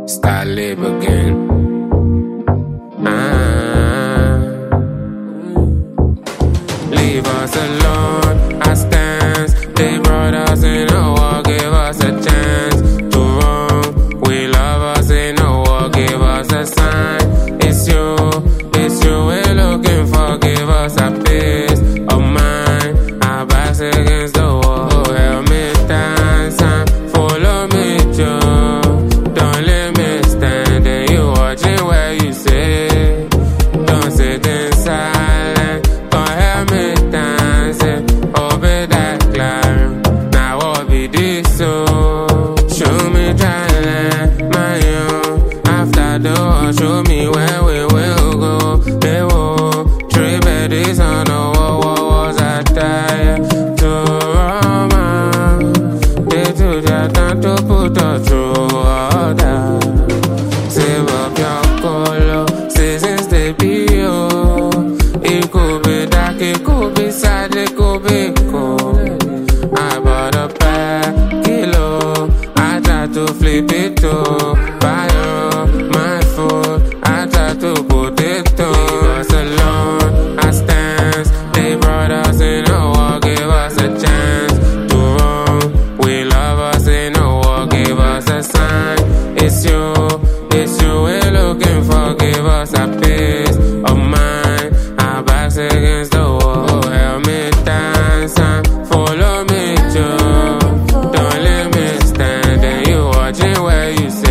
Start live again. Leave us alone, I stand. They brought us in a war, give us a chance to run. We love us in a war, give us a sign. It's you we're looking for, give us a peace of mind. Our backs against the wall, help me dance and follow me, Joe. Don't let me stand and you watching where you sit. Don't sit in silence, don't help me dancing. Obey that climb, now what be this so? Show me talent, my own. After the war, show me where we will go. They will trip at this on the wall, was I tired to romance? They do their time to put us through order. Save up your color, seasons they be you. It could be dark, it could be sad, it could be cold. I bought a pair, kilo. I tried to flip it to buy my food. I tried to put it to us alone. I stand, they brought us in a war, give us a chance to run. We love us in a war, give us a sign. It's you we're looking for, give us a peace of mind. Our backs against the wall, help me dance and follow me, Joe. Don't let me stand and you watching where you sit.